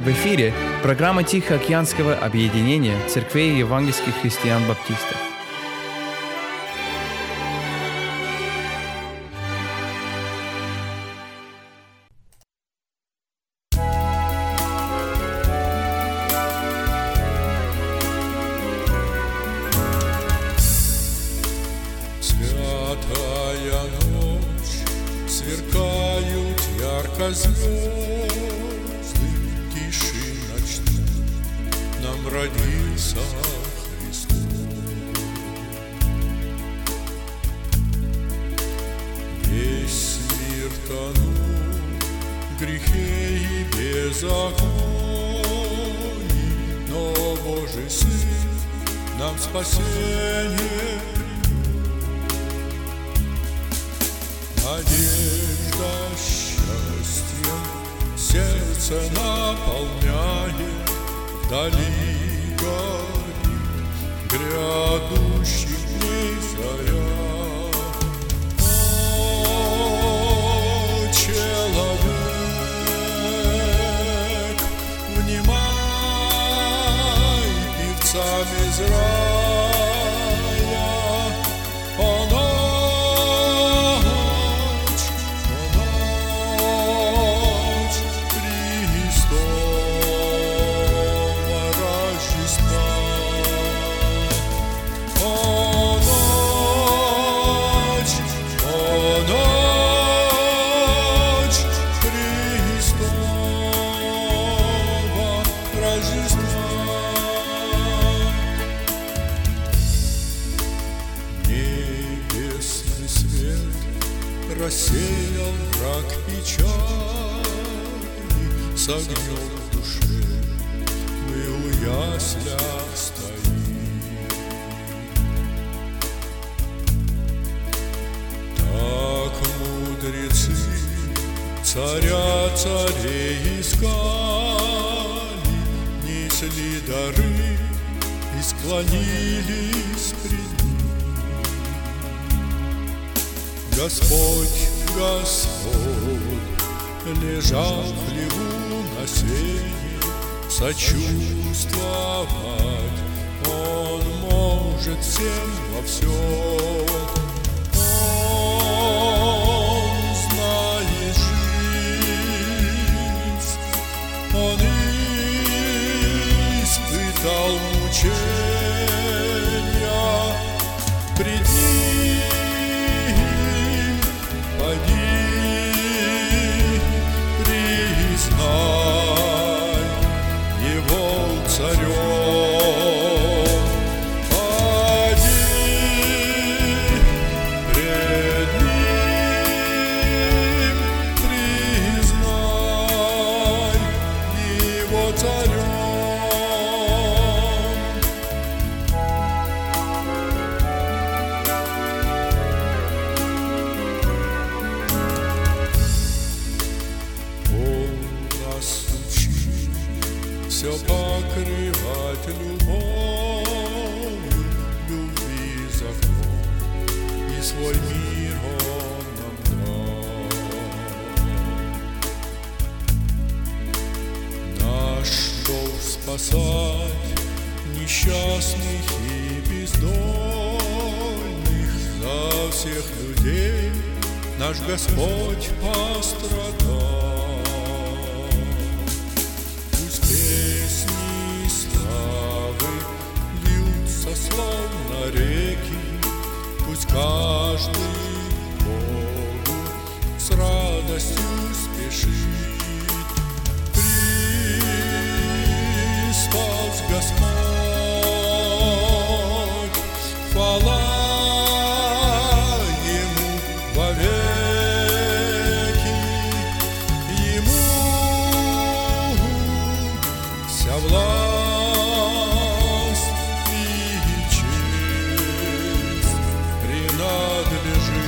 В эфире программа Тихоокеанского объединения церквей евангельских христиан-баптистов. Святая ночь, сверкают ярко звезды, тиши ночной нам родился Христос. Весь мир тонул в грехе и беззаконии, но Божий Сын нам спасение. Надежда счастьем сердце наполняет, вдали горит грядущих дней заря. О, человек, внимай певцам из рая. О, небесный свет рассеял враг печали, с огнем в душе мы у ясля стоим. Так мудрецы царя царей искали, несли дары и склонились пред ним. Господь, Господь, лежал в хлеву на сене, сочувствовать Он может всем во всем. Он знает жизнь, Он испытал мучения, пред Ним поди, признай Его царем. Поди пред Ним, признай Его царем. Все покрывать любовью, любви закон, и свой мир Он нам дал. Наш долг спасать несчастных и бездольных, за всех людей наш Господь пострадал. Песни славы льются словно реки, пусть каждый к Богу с радостью спешит. Христос Господь, хвала Ему вовеки, Ему вся власть и честь принадлежит.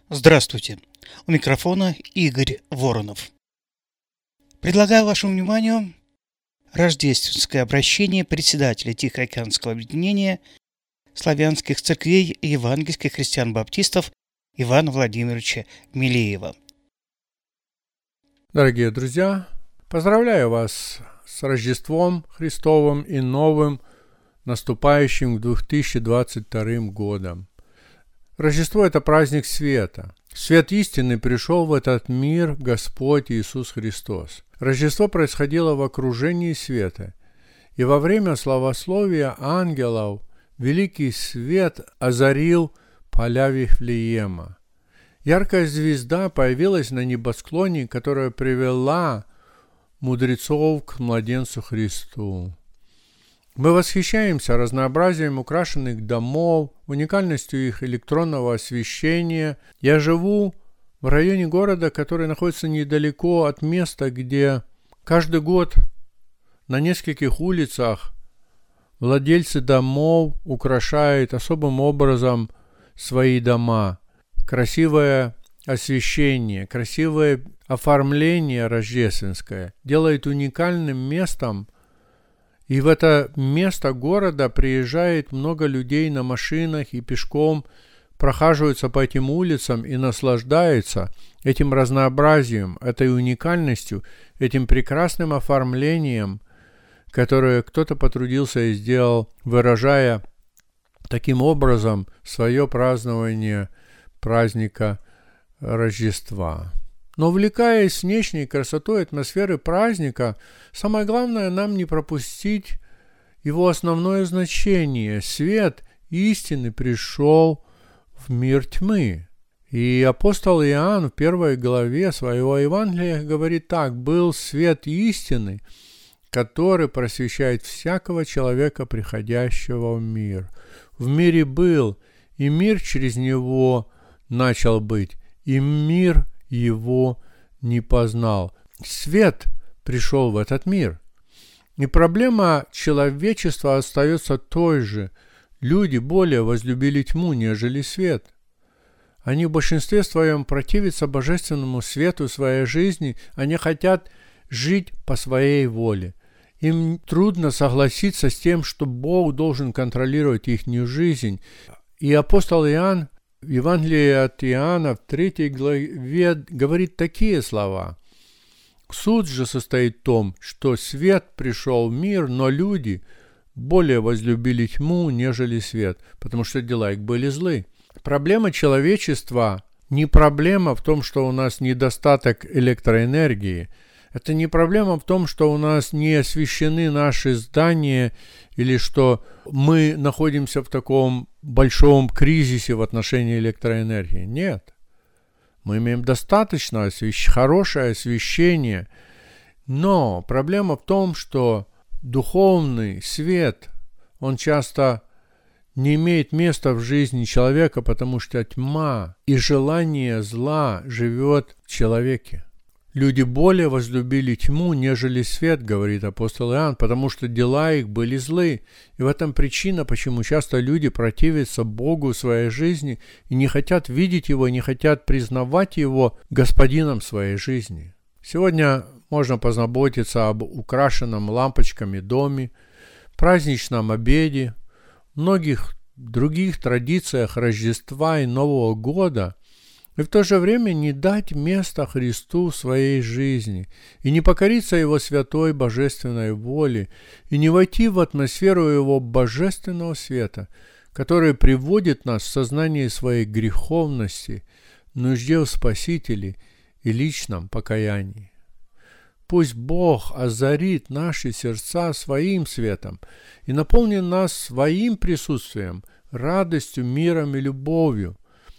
Здравствуйте! У микрофона Игорь Воронов. Предлагаю вашему вниманию рождественское обращение председателя Тихоокеанского объединения славянских церквей и евангельских христиан-баптистов Ивана Владимировича Милеева. Дорогие друзья, поздравляю вас с Рождеством Христовым и новым наступающим 2022 годом. Рождество – это праздник света. Свет истины пришел в этот мир Господь Иисус Христос. Рождество происходило в окружении света, и во время славословия ангелов великий свет озарил поля Вифлеема. Яркая звезда появилась на небосклоне, которая привела мудрецов к младенцу Христу. Мы восхищаемся разнообразием украшенных домов, уникальностью их электронного освещения. Я живу в районе города, который находится недалеко от места, где каждый год на нескольких улицах владельцы домов украшают особым образом свои дома. Красивое освещение, красивое оформление рождественское делает уникальным местом. И в это место города приезжает много людей на машинах и пешком, прохаживаются по этим улицам и наслаждаются этим разнообразием, этой уникальностью, этим прекрасным оформлением, которое кто-то потрудился и сделал, выражая таким образом свое празднование праздника Рождества. Но увлекаясь внешней красотой атмосферы праздника, самое главное нам не пропустить его основное значение. Свет истины пришел в мир тьмы. И апостол Иоанн в 1 главе своего Евангелия говорит так: «Был свет истины, который просвещает всякого человека, приходящего в мир. В мире был, и мир через него начал быть, и мир его не познал». Свет пришел в этот мир. И проблема человечества остается той же. Люди более возлюбили тьму, нежели свет. Они в большинстве своем противятся божественному свету своей жизни. Они хотят жить по своей воле. Им трудно согласиться с тем, что Бог должен контролировать их жизнь. И апостол Иоанн в Евангелии от Иоанна в 3 главе говорит такие слова: «Суд же состоит в том, что свет пришел в мир, но люди более возлюбили тьму, нежели свет, потому что дела их были злы». Проблема человечества не проблема в том, что у нас недостаток электроэнергии. Это не проблема в том, что у нас не освещены наши здания или что мы находимся в таком большом кризисе в отношении электроэнергии. Нет. Мы имеем достаточно хорошее освещение. Но проблема в том, что духовный свет, он часто не имеет места в жизни человека, потому что тьма и желание зла живет в человеке. Люди более возлюбили тьму, нежели свет, говорит апостол Иоанн, потому что дела их были злы. И в этом причина, почему часто люди противятся Богу в своей жизни и не хотят видеть Его, не хотят признавать Его господином своей жизни. Сегодня можно позаботиться об украшенном лампочками доме, праздничном обеде, многих других традициях Рождества и Нового года, и в то же время не дать места Христу в своей жизни, и не покориться Его святой божественной воле, и не войти в атмосферу Его божественного света, который приводит нас в сознание своей греховности, нужде в Спасителе и личном покаянии. Пусть Бог озарит наши сердца своим светом и наполнит нас своим присутствием, радостью, миром и любовью.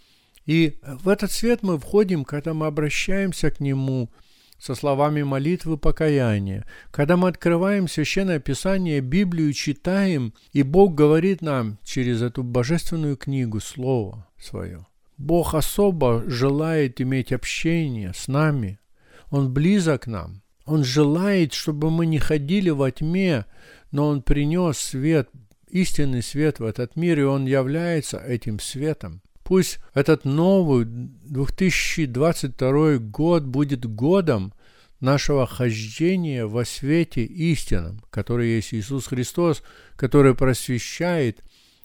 И в этот свет мы входим, когда мы обращаемся к Нему со словами молитвы покаяния, когда мы открываем Священное Писание, Библию читаем, и Бог говорит нам через эту божественную книгу Слово Свое. Бог особо желает иметь общение с нами. Он близок к нам. Он желает, чтобы мы не ходили во тьме, но Он принес свет, истинный свет в этот мир, и Он является этим светом. Пусть этот новый 2022 год будет годом нашего хождения во свете истинном, который есть Иисус Христос, который просвещает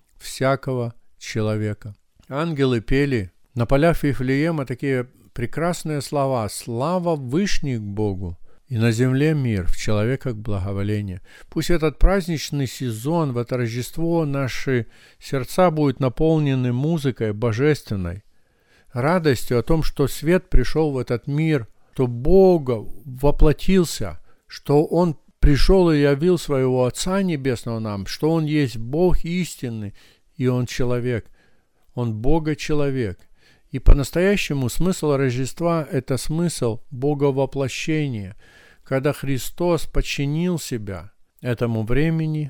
всякого человека. Ангелы пели на полях Вифлеема такие прекрасные слова: «Слава Вышних Богу, и на земле мир, в человеках благоволение». Пусть этот праздничный сезон, в это Рождество, наши сердца будут наполнены музыкой божественной, радостью о том, что свет пришел в этот мир, что Бог воплотился, что Он пришел и явил Своего Отца Небесного нам, что Он есть Бог истинный, и Он человек, Он Бога-человек. И по-настоящему смысл Рождества – это смысл Боговоплощения, когда Христос подчинил себя этому времени,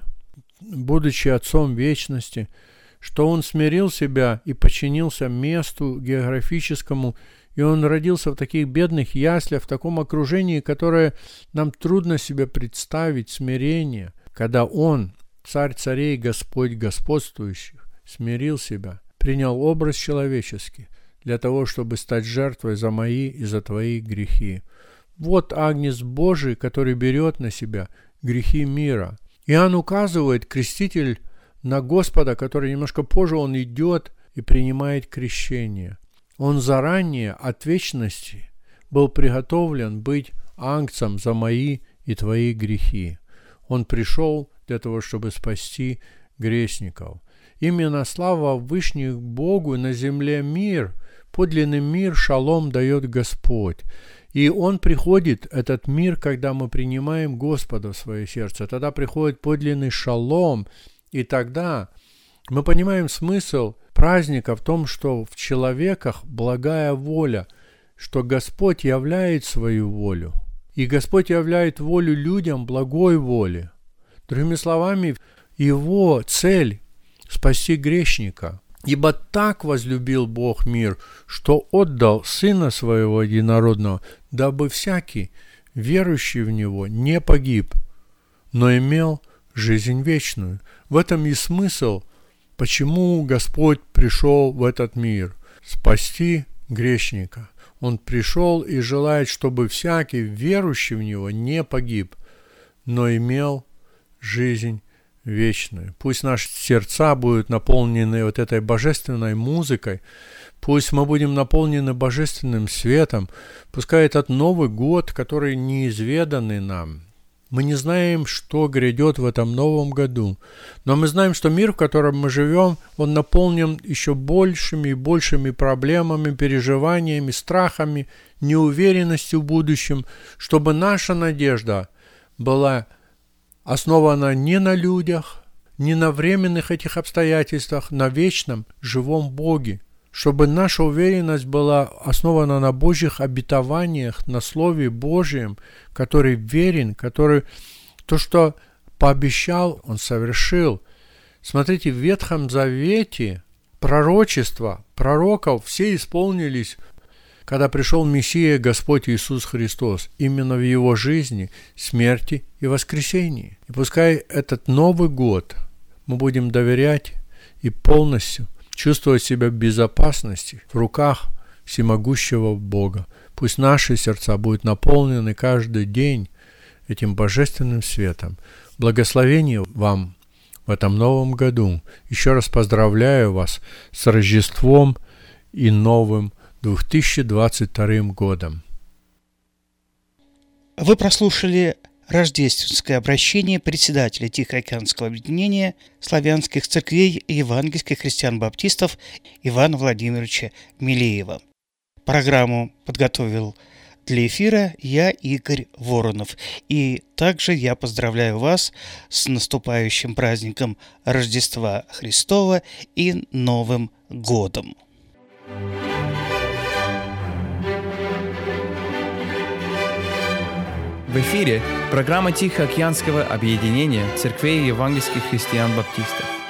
будучи Отцом вечности, что Он смирил себя и подчинился месту географическому, и Он родился в таких бедных яслях, в таком окружении, которое нам трудно себе представить, смирение, когда Он, Царь царей, Господь господствующих, смирил себя, принял образ человеческий для того, чтобы стать жертвой за мои и за твои грехи. Вот Агнец Божий, который берет на себя грехи мира. Иоанн указывает, креститель, на Господа, который немножко позже он идет и принимает крещение. Он заранее от вечности был приготовлен быть агнцем за мои и твои грехи. Он пришел для того, чтобы спасти грешников. Именно слава Вышних Богу, на земле мир, подлинный мир, шалом дает Господь. И Он приходит, этот мир, когда мы принимаем Господа в свое сердце. Тогда приходит подлинный шалом. И тогда мы понимаем смысл праздника в том, что в человеках благая воля, что Господь являет свою волю. И Господь являет волю людям благой воли. Другими словами, Его цель – спасти грешника. Ибо так возлюбил Бог мир, что отдал Сына Своего Единородного, дабы всякий, верующий в Него, не погиб, но имел жизнь вечную. В этом и смысл, почему Господь пришел в этот мир – спасти грешника. Он пришел и желает, чтобы всякий, верующий в Него, не погиб, но имел жизнь вечную. Пусть наши сердца будут наполнены вот этой божественной музыкой, пусть мы будем наполнены божественным светом, пускай этот Новый год, который неизведанный нам. Мы не знаем, что грядет в этом новом году, но мы знаем, что мир, в котором мы живем, он наполнен еще большими и большими проблемами, переживаниями, страхами, неуверенностью в будущем, чтобы наша надежда была основана не на людях, не на временных этих обстоятельствах, на вечном, живом Боге, чтобы наша уверенность была основана на Божьих обетованиях, на Слове Божьем, который верен, который то, что пообещал, Он совершил. Смотрите, в Ветхом Завете пророчества пророков все исполнились, когда пришел Мессия, Господь Иисус Христос, именно в Его жизни, смерти и воскресении. И пускай этот Новый год мы будем доверять и полностью чувствовать себя в безопасности в руках всемогущего Бога. Пусть наши сердца будут наполнены каждый день этим божественным светом. Благословение вам в этом новом году. Еще раз поздравляю вас с Рождеством и новым 2022 годом. Вы прослушали рождественское обращение председателя Тихоокеанского объединения славянских церквей и евангельских христиан-баптистов Ивана Владимировича Милеева. Программу подготовил для эфира я, Игорь Воронов. И также я поздравляю вас с наступающим праздником Рождества Христова и Новым годом. В эфире программа Тихоокеанского объединения церквей евангельских христиан-баптистов.